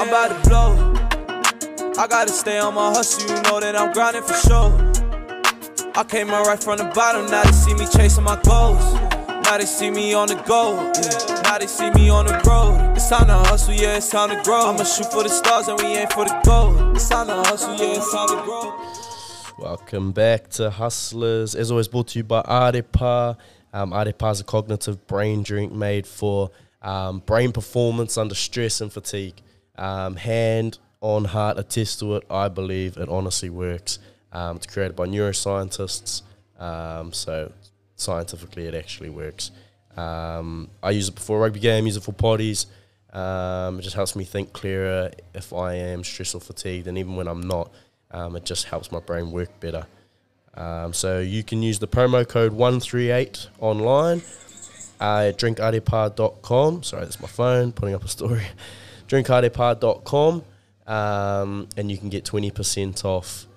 I'm about to blow. I gotta stay on my hustle, you know that I'm grinding for sure. I came up right from the bottom, now they see me chasing my goals. Now they see me on the go, yeah. Now they see me on the road. It's time to hustle, yeah, it's time to grow. I'ma shoot for the stars and we aim for the gold. It's time to hustle, yeah, it's time to grow. Welcome back to Hustlers. As always, brought to you by Arepa. Arepa is a cognitive brain drink made for brain performance under stress and fatigue. Hand on heart attest to it. I believe it honestly works. It's created by neuroscientists, so scientifically it actually works. I use it before a rugby game, use it for potties. It just helps me think clearer if I am stressed or fatigued, and even when I'm not, it just helps my brain work better. So you can use the promo code 138 online at drinkarepa.com. Sorry, that's my phone putting up a story. drinkarepa.com, and you can get 20% off,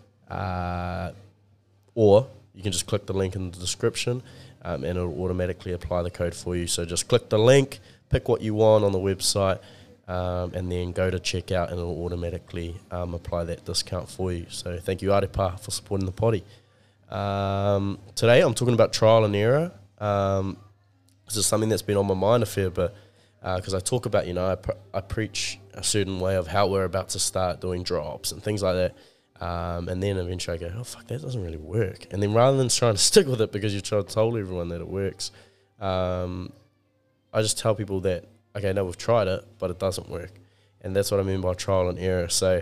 or you can just click the link in the description, and it'll automatically apply the code for you. So just click the link, pick what you want on the website, and then go to checkout, and it'll automatically apply that discount for you. So thank you, Arepa, for supporting the potty. Today I'm talking about trial and error. This is something that's been on my mind a fair bit, because I talk about, I preach a certain way of how we're about to start doing drops and things like that. And then eventually I go, oh, fuck, that doesn't really work. And then rather than trying to stick with it because you've told everyone that it works, I just tell people that, okay, no, we've tried it, but it doesn't work. And that's what I mean by trial and error. So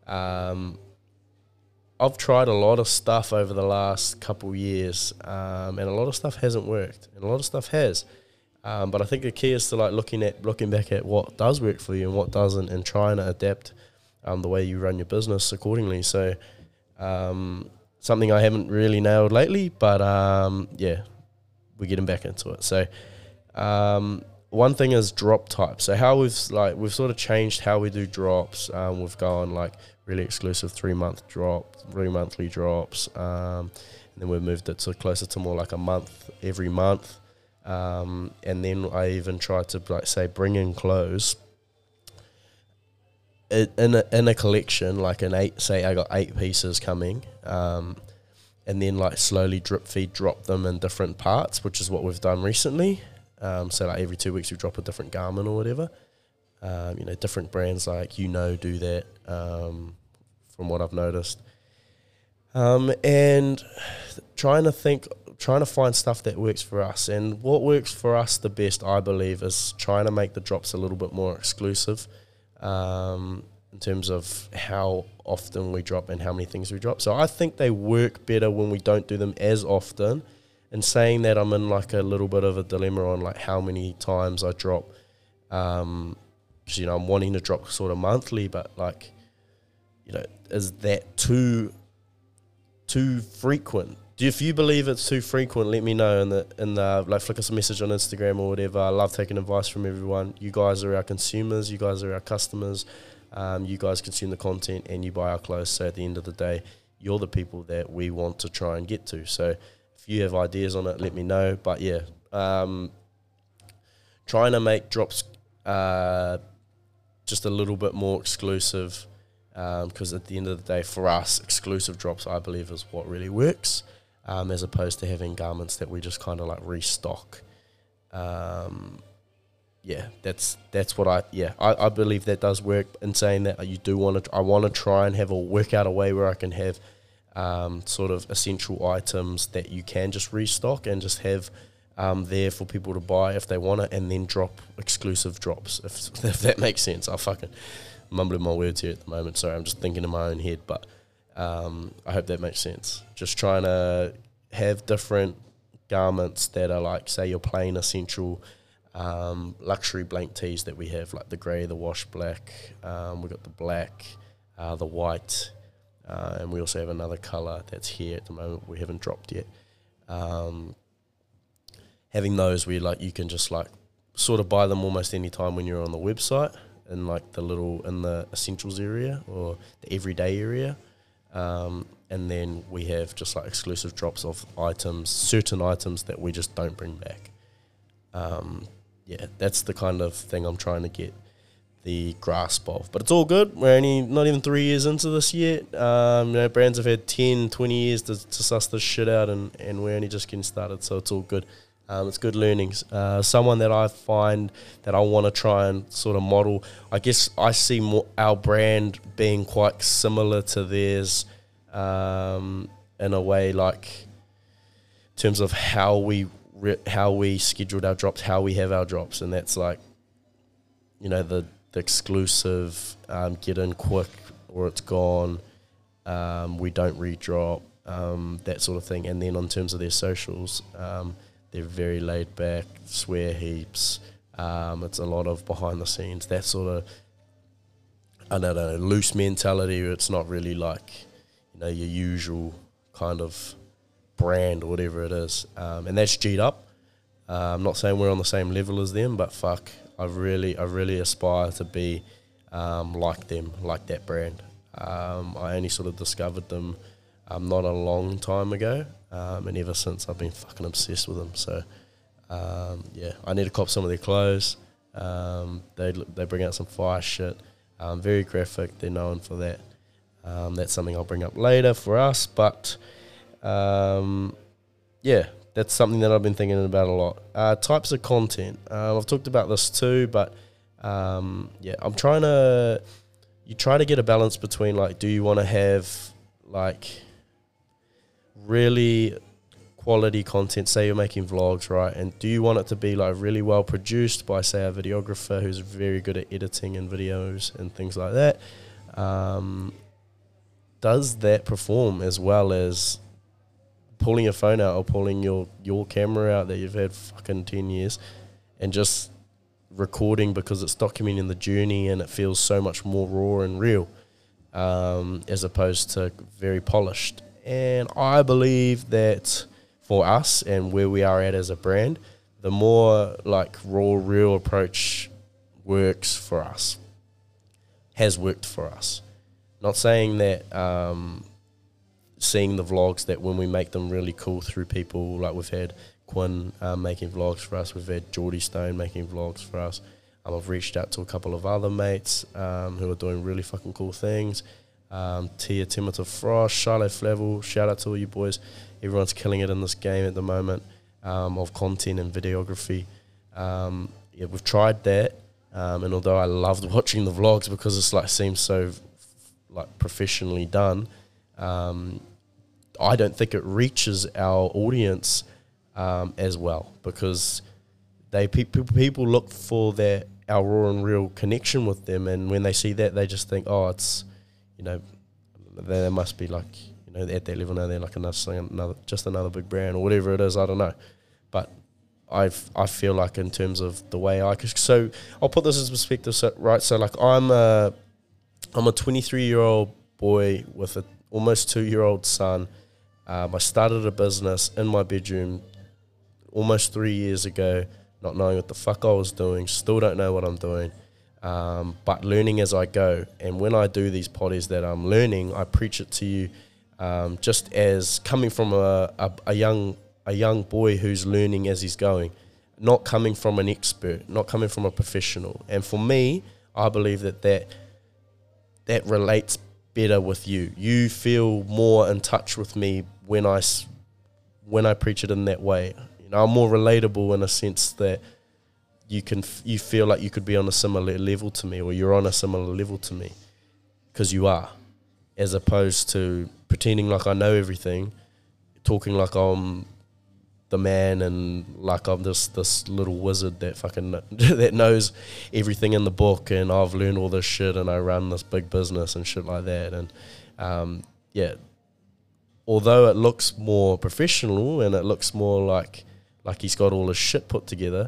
I've tried a lot of stuff over the last couple years, and a lot of stuff hasn't worked, and a lot of stuff has. But I think the key is to looking back at what does work for you and what doesn't, and trying to adapt the way you run your business accordingly. So something I haven't really nailed lately, but yeah, we're getting back into it. So one thing is drop type. So how we've sort of changed how we do drops. We've gone really exclusive 3-monthly drops, and then we've moved it to closer to more like a month every month. And then I even tried to bring in clothes in a collection, like an 8. Say I got 8 pieces coming, and then slowly drip feed drop them in different parts, which is what we've done recently. So every 2 weeks we drop a different garment or whatever. Different brands do that, from what I've noticed. And trying to find stuff that works for us. And what works for us the best, I believe, is trying to make the drops a little bit more exclusive, in terms of how often we drop and how many things we drop. So I think they work better when we don't do them as often. And saying that, I'm in a little bit of a dilemma on how many times I drop, because I'm wanting to drop sort of monthly, but is that too frequent? If you believe it's too frequent, let me know in the flick us a message on Instagram or whatever. I love taking advice from everyone. You guys are our consumers, you guys are our customers, you guys consume the content and you buy our clothes. So at the end of the day, you're the people that we want to try and get to. So if you have ideas on it, let me know. But yeah, trying to make drops just a little bit more exclusive, because at the end of the day, for us, exclusive drops, I believe, is what really works, as opposed to having garments that we just kind of restock. Yeah, that's what I believe that does work. In saying that, I want to try and work out a way where I can have sort of essential items that you can just restock and just have there for people to buy if they want it, and then drop exclusive drops, if that makes sense. I'm fucking mumbling my words here at the moment. Sorry, I'm just thinking in my own head, but I hope that makes sense. Just trying to have different garments that are say your plain essential luxury blank tees that we have, like the grey, the wash black, we got the black, the white, and we also have another colour that's here at the moment we haven't dropped yet. Having those where you can just sort of buy them almost any time when you're on the website, in in the essentials area or the everyday area, and then we have just exclusive drops of certain items that we just don't bring back. Yeah, that's the kind of thing I'm trying to get. the grasp of. But it's all good. We're only not even 3 years into this yet. Brands have had 10, 20 years to suss this shit out, and we're only just getting started, so it's all good. It's good learnings. Someone that I find that I want to try and sort of model, I guess I see our brand being quite similar to theirs in a way, like in terms of how we scheduled our drops, how we have our drops, and that's like, the exclusive, get in quick or it's gone, we don't redrop, that sort of thing. And then in terms of their socials, they're very laid back, swear heaps, it's a lot of behind the scenes, that sort of, I don't know, loose mentality where it's not really like, your usual kind of brand or whatever it is, and that's G'd up. I'm not saying we're on the same level as them, but fuck, I really aspire to be like them, like that brand. I only sort of discovered them not a long time ago, and ever since I've been fucking obsessed with them. So I need to cop some of their clothes. They bring out some fire shit, very graphic, they're known for that. That's something I'll bring up later for us, but that's something that I've been thinking about a lot. Types of content. I've talked about this too, but I'm trying to. You try to get a balance between, like, do you want to have like really quality content? Say you're making vlogs, right? And do you want it to be like really well produced by, say, a videographer who's very good at editing and videos and things like that? Does that perform as well as pulling your phone out or pulling your camera out that you've had fucking 10 years and just recording, because it's documenting the journey and it feels so much more raw and real, as opposed to very polished? And I believe that for us and where we are at as a brand, the more like raw, real approach works for us, has worked for us. Not saying that seeing the vlogs, that when we make them really cool through people, like we've had Quinn making vlogs for us, we've had Geordie Stone making vlogs for us. I've reached out to a couple of other mates who are doing really fucking cool things. Tia Timothy Frost, Charlotte Flavel, shout out to all you boys. Everyone's killing it in this game at the moment, of content and videography. We've tried that, and although I loved watching the vlogs because it's like seems so like professionally done, I don't think it reaches our audience as well, because people look for our raw and real connection with them, and when they see that, they just think, oh, it's, they must be like, at that level now, they're like another big brand or whatever it is. I don't know, but I feel like in terms of the way so I'll put this in perspective. So like I'm a 23-year-old boy with a almost 2-year-old son. I started a business in my bedroom almost 3 years ago, not knowing what the fuck I was doing. Still don't know what I'm doing, but learning as I go. And when I do these potties that I'm learning, I preach it to you, just as coming from a young boy who's learning as he's going, not coming from an expert, not coming from a professional. And for me, I believe that relates better with you. You feel more in touch with me when I preach it in that way. I'm more relatable in a sense that you feel like you could be on a similar level to me, or you're on a similar level to me, because you are, as opposed to pretending like I know everything, talking like I'm the man and like I'm this little wizard that fucking that knows everything in the book, and I've learned all this shit and I run this big business and shit like that. And although it looks more professional and it looks more like he's got all his shit put together,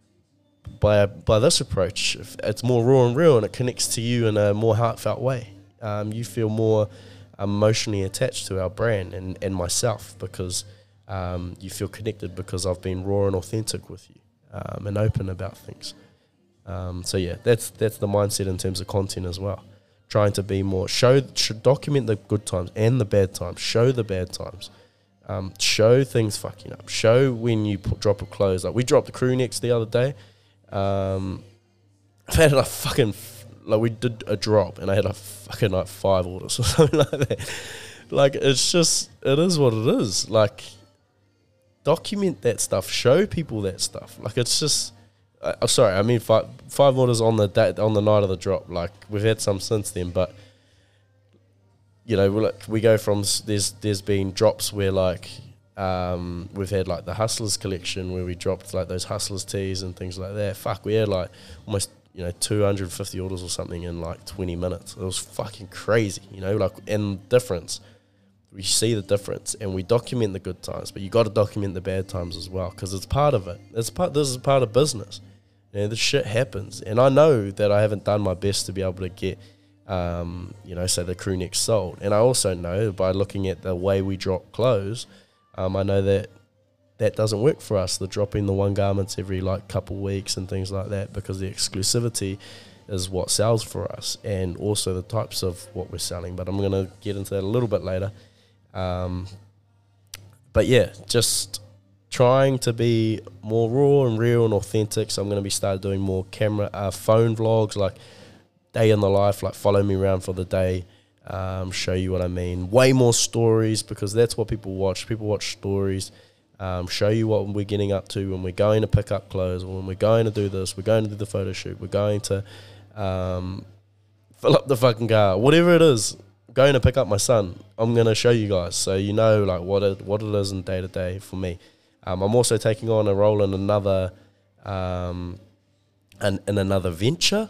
by this approach, it's more raw and real, and it connects to you in a more heartfelt way. You feel more emotionally attached to our brand and myself, because you feel connected because I've been raw and authentic with you, and open about things. So yeah, that's the mindset in terms of content as well. Trying to be more, should document the good times and the bad times. Show the bad times. Show things fucking up. Show when you drop a close. Like we dropped the crew necks the other day. I've had enough fucking like we did a drop and I had like fucking like 5 orders or something like that. Like, it's just, it is what it is. Like, document that stuff, show people that stuff. Like, it's just, sorry, I mean 5 orders on the night of the drop. Like, we've had some since then, but you know, we go from, there's been drops where like we've had like the Hustlers collection where we dropped like those Hustlers tees and things like that. Fuck, we had like almost, you know, 250 orders or something in like 20 minutes. It was fucking crazy, you know, like, and difference. We see the difference and we document the good times, but you got to document the bad times as well, because it's part of it. This is part of business. You know, this shit happens, and I know that I haven't done my best to be able to get, you know, say the crew neck sold. And I also know by looking at the way we drop clothes, I know that doesn't work for us. The dropping the one garments every like couple weeks and things like that, because the exclusivity is what sells for us, and also the types of what we're selling. But I'm going to get into that a little bit later. But yeah, just trying to be more raw and real and authentic. So I'm going to be started doing more phone vlogs, like day in the life, like follow me around for the day, show you what I mean. Way more stories, because that's what people watch. People watch stories. Show you what we're getting up to when we're going to pick up clothes, or when we're going to do this, we're going to do the photo shoot, we're going to fill up the fucking car, whatever it is. Going to pick up my son, I'm going to show you guys, so you know like what it is in day to day for me. I'm also taking on a role in another another venture,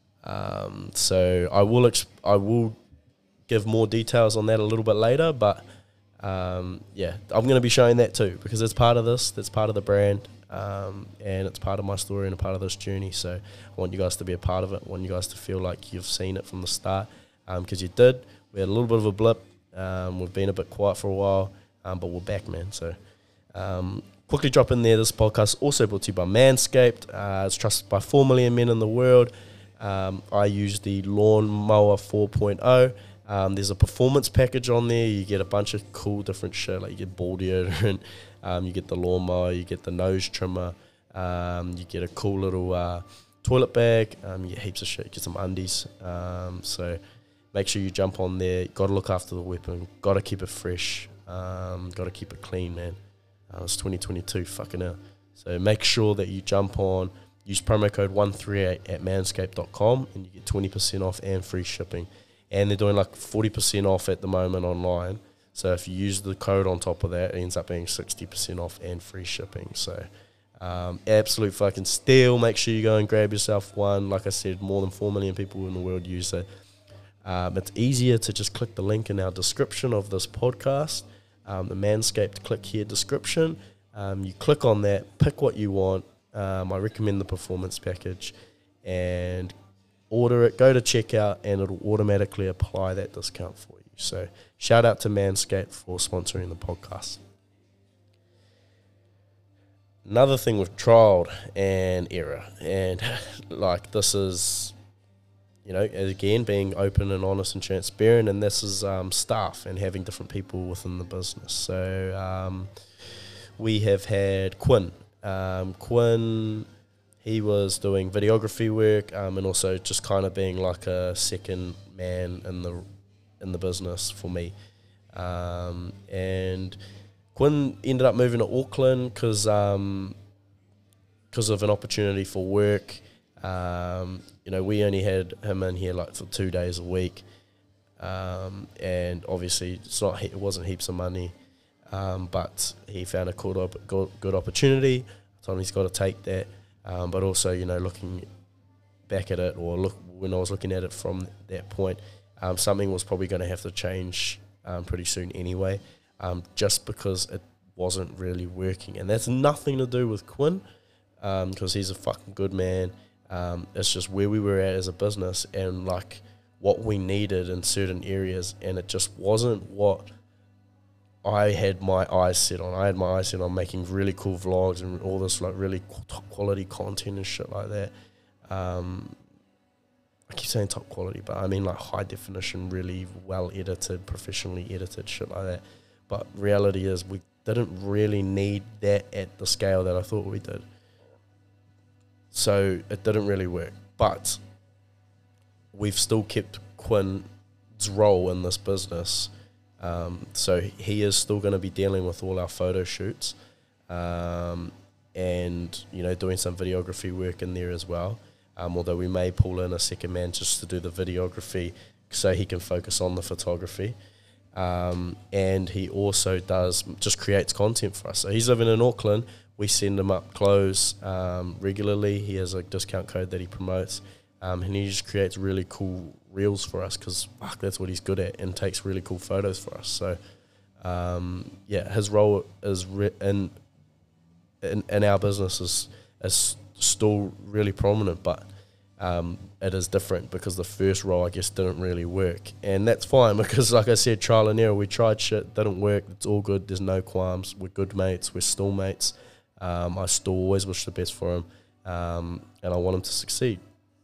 so I will give more details on that a little bit later, but yeah, I'm going to be showing that too, because it's part of this, that's part of the brand, and it's part of my story and a part of this journey. So I want you guys to be a part of it. I want you guys to feel like you've seen it from the start, because you did. We had a little bit of a blip. We've been a bit quiet for a while, but we're back, man. So quickly drop in there, this podcast also brought to you by Manscaped. It's trusted by 4 million men in the world. I use the Lawnmower 4.0. There's a performance package on there. You get a bunch of cool different shit, like you get ball deodorant, you get the lawnmower, you get the nose trimmer, you get a cool little toilet bag, you get heaps of shit, you get some undies. So make sure you jump on there. Got to look after the weapon. Got to keep it fresh. Got to keep it clean, man. It's 2022, fucking hell. So make sure that you jump on. Use promo code 138 at manscaped.com and you get 20% off and free shipping. And they're doing like 40% off at the moment online. So if you use the code on top of that, it ends up being 60% off and free shipping. So absolute fucking steal. Make sure you go and grab yourself one. Like I said, more than 4 million people in the world use it. It's easier to just click the link in our description of this podcast, the Manscaped click here description. You click on that, pick what you want. I recommend the performance package, and order it, go to checkout, and it'll automatically apply that discount for you. So shout out to Manscaped for sponsoring the podcast. Another thing with trial and error, and like this is, you know, again, being open and honest and transparent, and this is staff and having different people within the business. So we have had Quinn. Quinn, he was doing videography work, and also just kind of being like a second man in the business for me. And Quinn ended up moving to Auckland because of an opportunity for work. You know, we only had him in here like for 2 days a week, and obviously it wasn't heaps of money, but he found a good opportunity. I told him he's got to take that, but also, you know, looking back at it, when I was looking at it from that point, something was probably going to have to change pretty soon anyway, just because it wasn't really working. And that's nothing to do with Quinn, because he's a fucking good man. It's just where we were at as a business and like what we needed in certain areas, and it just wasn't what I had my eyes set on. I had my eyes set on making really cool vlogs and all this like really top quality content and shit like that. I keep saying top quality, but I mean like high definition, really well edited, professionally edited shit like that. But reality is we didn't really need that at the scale that I thought we did. So it didn't really work. But we've still kept Quinn's role in this business. So he is still going to be dealing with all our photo shoots, and, you know, doing some videography work in there as well. Although we may pull in a second man just to do the videography so he can focus on the photography. And he also creates content for us. So he's living in Auckland. We send him up clothes regularly. He has a discount code that he promotes. And he just creates really cool reels for us because that's what he's good at, and takes really cool photos for us. So, his role is in our business is still really prominent, but it is different because the first role, I guess, didn't really work. And that's fine because, like I said, trial and error. We tried shit, didn't work. It's all good. There's no qualms. We're good mates. We're still mates. I still always wish the best for him, and I want him to succeed.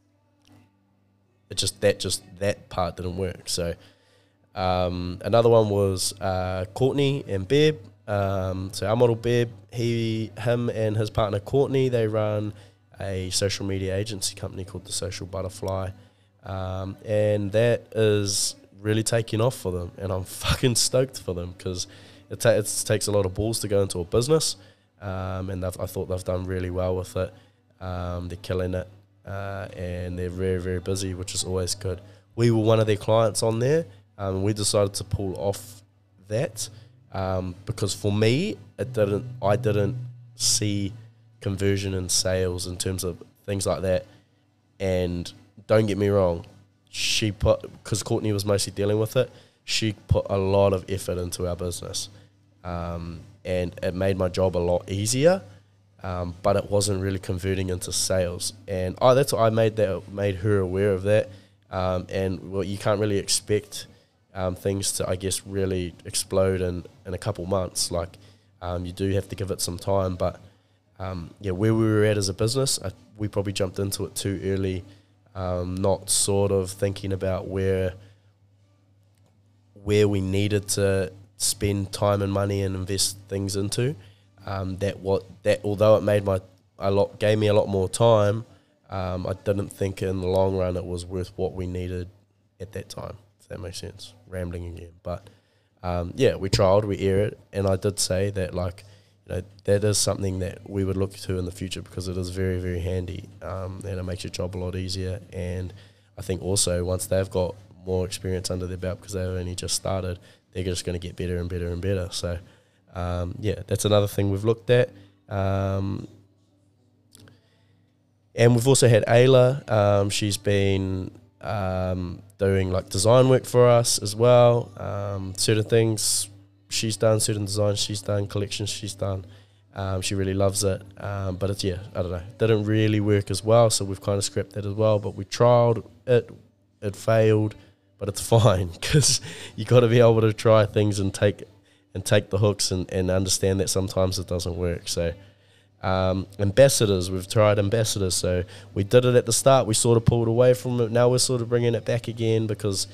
That part didn't work. So another one was Courtney and Beb. So our model Beb, him and his partner Courtney, they run a social media agency company called The Social Butterfly, and that is really taking off for them, and I'm fucking stoked for them because it takes a lot of balls to go into a business, and I thought they've done really well with it. They're killing it, and they're very, very busy, which is always good. We were one of their clients on there, and we decided to pull off that because for me, I didn't see conversion and sales in terms of things like that. And don't get me wrong, because Courtney was mostly dealing with it, she put a lot of effort into our business, and it made my job a lot easier, but it wasn't really converting into sales. And that's what I made her aware of that. And well, you can't really expect things to, I guess, really explode in a couple months. Like, you do have to give it some time, but where we were at as a business, we probably jumped into it too early, not sort of thinking about where we needed to spend time and money and invest things into. Although it gave me a lot more time, I didn't think in the long run it was worth what we needed at that time, if that makes sense. Rambling again. But we tried, we erred, and I did say that, like, you know, that is something that we would look to in the future because it is very, very handy, and it makes your job a lot easier. And I think also once they've got more experience under their belt because they've only just started, they're just going to get better and better and better. So, that's another thing we've looked at. And we've also had Ayla. She's been doing like design work for us as well. Certain things she's done, certain designs she's done, collections she's done. She really loves it. But it's, I don't know, didn't really work as well, so we've kind of scrapped that as well. But we trialed it, it failed, but it's fine because you got to be able to try things and take the hooks and understand that sometimes it doesn't work. So ambassadors, we've tried ambassadors. So we did it at the start, we sort of pulled away from it. Now we're sort of bringing it back again because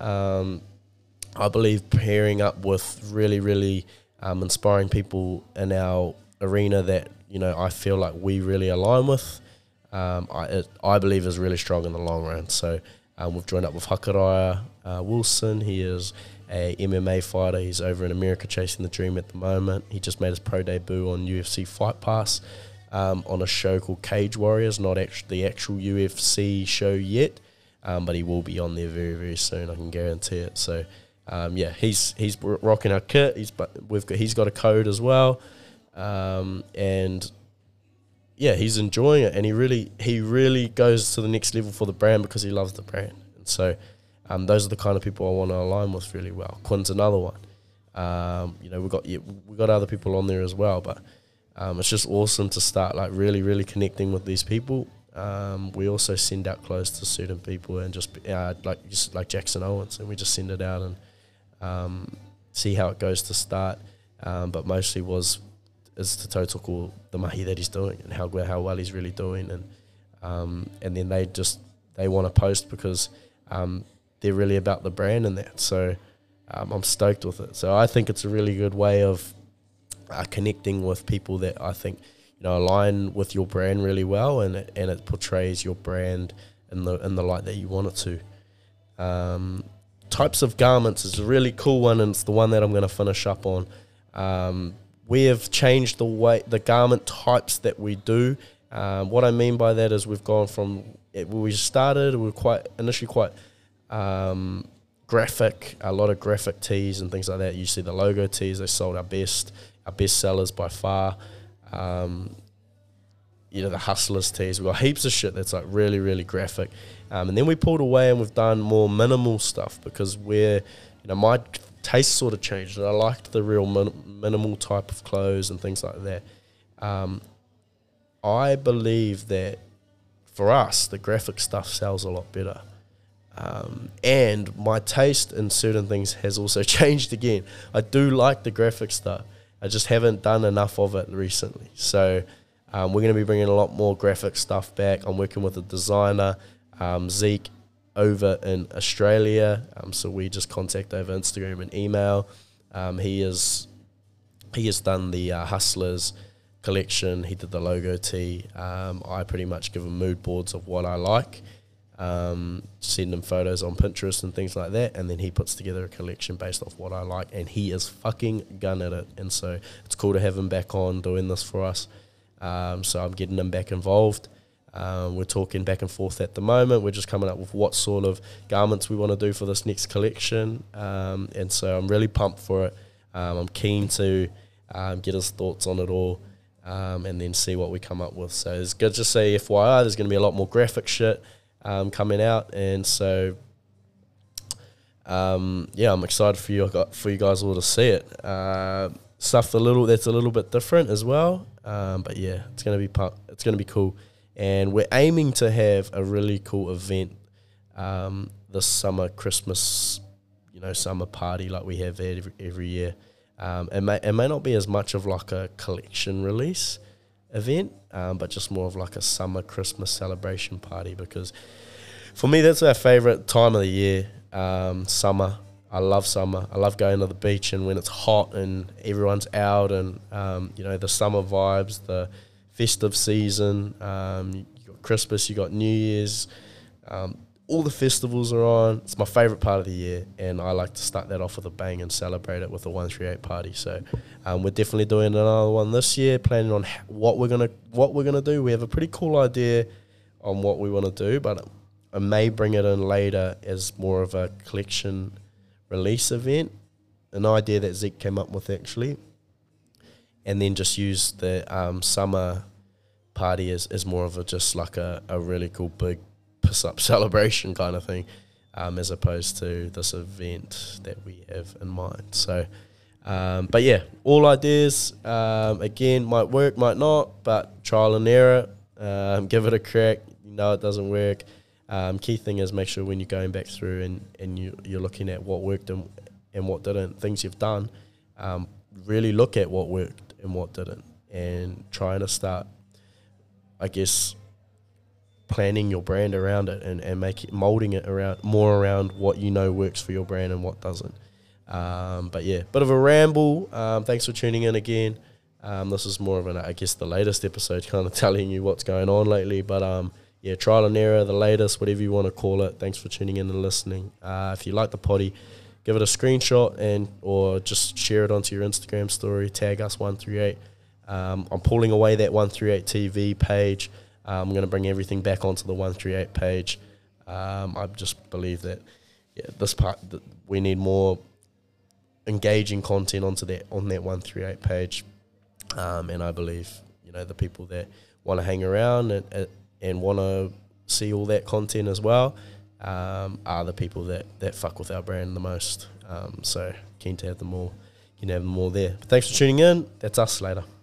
I believe pairing up with really, really inspiring people in our arena that, you know, I feel like we really align with, I believe is really strong in the long run. So we've joined up with Hakaraya Wilson. He is a MMA fighter. He's over in America chasing the dream at the moment. He just made his pro debut on UFC Fight Pass on a show called Cage Warriors, not the actual UFC show yet, but he will be on there very, very soon, I can guarantee it. So he's rocking our kit. He's got a code as well, and he's enjoying it, and he really goes to the next level for the brand because he loves the brand. And so those are the kind of people I want to align with really well. Quinn's another one. We got other people on there as well, but it's just awesome to start like really, really connecting with these people. We also send out clothes to certain people and just like Jackson Owens, and we just send it out and see how it goes to start. But mostly is to Tautoko the mahi that he's doing and how well he's really doing, and then they want to post because they're really about the brand and that. So I'm stoked with it. So I think it's a really good way of connecting with people that I think, you know, align with your brand really well, and it portrays your brand in the light that you want it to. Types of garments is a really cool one, and it's the one that I'm going to finish up on. We have changed the garment types that we do. What I mean by that is we've gone from we were initially quite graphic, a lot of graphic tees and things like that. You see the logo tees, they sold our best sellers by far. The Hustlers tees, we've got heaps of shit that's like really, really graphic. And then we pulled away and we've done more minimal stuff because my taste sort of changed. I liked the real minimal type of clothes and things like that. I believe that for us, the graphic stuff sells a lot better. And my taste in certain things has also changed again. I do like the graphic stuff. I just haven't done enough of it recently. So we're going to be bringing a lot more graphic stuff back. I'm working with a designer, Zeke, over in Australia. So we just contact over Instagram and email. He has done the Hustlers collection. He did the logo tee. I pretty much give him mood boards of what I like. Send him photos on Pinterest and things like that, and then he puts together a collection based off what I like, and he is fucking gun at it. And so it's cool to have him back on doing this for us. So I'm getting him back involved. We're talking back and forth at the moment. We're just coming up with what sort of garments we want to do for this next collection, and so I'm really pumped for it. I'm keen to get his thoughts on it all, and then see what we come up with. So it's good to say FYI, there's going to be a lot more graphic shit coming out, and so I'm excited for you guys all to see it. Stuff that's a little bit different as well, but yeah, it's gonna be cool, and we're aiming to have a really cool event this summer, Christmas, summer party like we have there every year. It may not be as much of like a collection release event, but just more of like a summer Christmas celebration party, because for me that's our favourite time of the year. Summer. I love summer. I love going to the beach, and when it's hot and everyone's out, and the summer vibes, the festive season. You got Christmas, you got New Year's, all the festivals are on. It's my favourite part of the year, and I like to start that off with a bang and celebrate it with a 138 party. So we're definitely doing another one this year, planning on what we're gonna do. We have a pretty cool idea on what we want to do, but I may bring it in later as more of a collection release event, an idea that Zeke came up with actually, and then just use the summer party as more of just like a really cool big piss-up celebration kind of thing, as opposed to this event that we have in mind. So, but yeah, all ideas, again, might work, might not, but trial and error, give it a crack. It doesn't work. Key thing is make sure when you're going back through and you're looking at what worked and what didn't, things you've done, really look at what worked and what didn't, and trying to start, I guess, planning your brand around it and molding it around what works for your brand and what doesn't. But yeah, bit of a ramble. Thanks for tuning in again. This is more of the latest episode, kind of telling you what's going on lately, but yeah, trial and error, the latest, whatever you want to call it. Thanks for tuning in and listening. If you like the potty, give it a screenshot or just share it onto your Instagram story. Tag us 138. I'm pulling away that 138 TV page. I'm going to bring everything back onto the 138 page. I just believe that this part we need more engaging content on that 138 page, and I believe the people that want to hang around and want to see all that content as well, are the people that fuck with our brand the most. So keen to have them all. You can have them all there. But thanks for tuning in. That's us. Later.